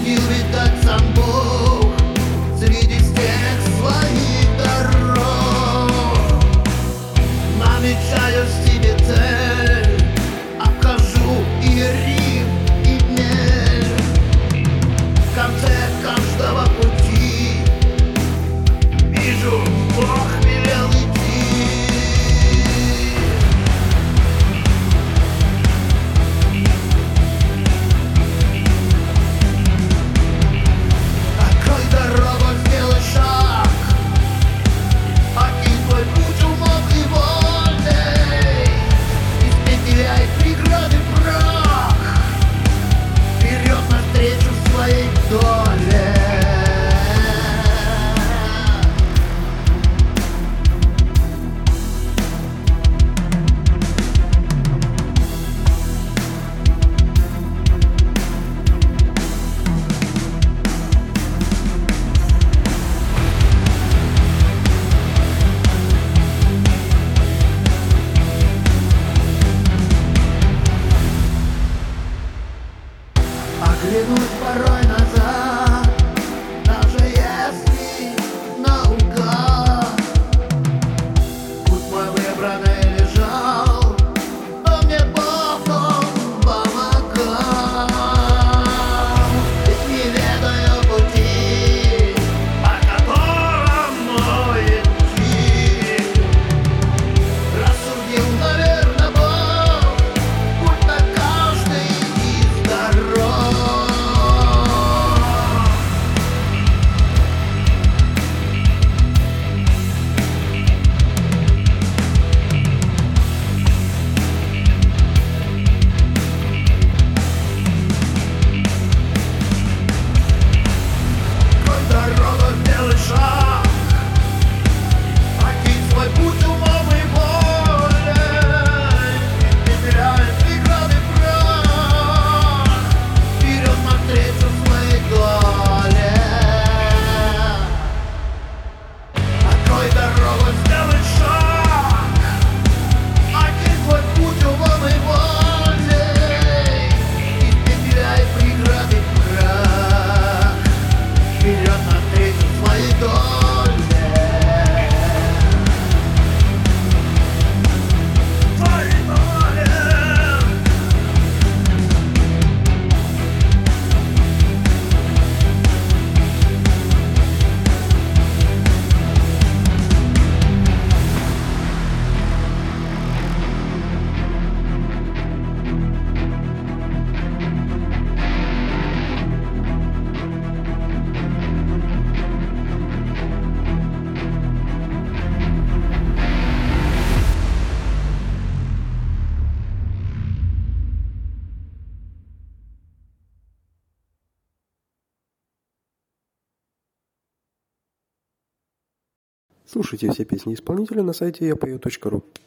видать сам Бог среди всех своих дорог. Намечаю себе цель, обхожу и Рим, и Мель. В конце каждого пути вижу, Бог велел идти. Открой дорогу, сделай шаг, окинь твой путь умом и волей, испепеляй преграды прах, вперед навстречу своей доле. Оглянуть порой назад, даже если наугад путь мой выбранный лежал, но мне Бог он помогал. Ведь не ведаю пути, по которым мной идти. Рассудил, наверно, Бог путь на каждый из дорог. Дорога, сделай шаг, окинь свой путь умом и волей, испепеляй преграды прах, вперед навстречу своей доле. Открой дорогу, сделай шаг, окинь свой путь умом и волей, испепеляй преграды прах, вперед навстречу своей доле. Своей доле. Слушайте все песни исполнителя на сайте yapeo.ru.